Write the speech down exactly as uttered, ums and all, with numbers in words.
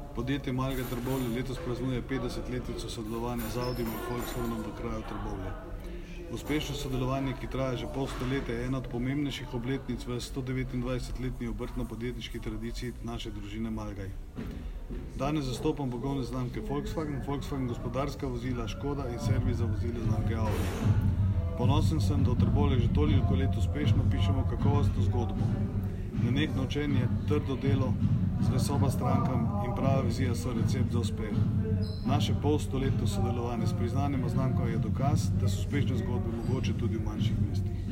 Podjetje Malgaj Trbovlje letos praznuje petdesetletnico sodelovanja z Audijem in Volkswagenom v kraju Trbovlje. Uspešno sodelovanje, ki traja že pol stoletja, je ena od pomembnejših obletnic v sto devetindvajsetletni obrtno-podjetniški tradiciji naše družine Malgaj. Danes zastopam blagovne znamke Volkswagen, Volkswagen gospodarska vozila, Škoda in servis za vozila znamke Audi. Ponosen sem, da v Trbovljah že toliko let uspešno pišemo kakovostno zgodbo. Nenehno učenje, trdo delo, zvestoba strankam in prava vizija so recept za uspeh. Naše polstoletno sodelovanje s priznanima znamkama je dokaz, da so uspešne zgodbe mogoče tudi v manjših mestih.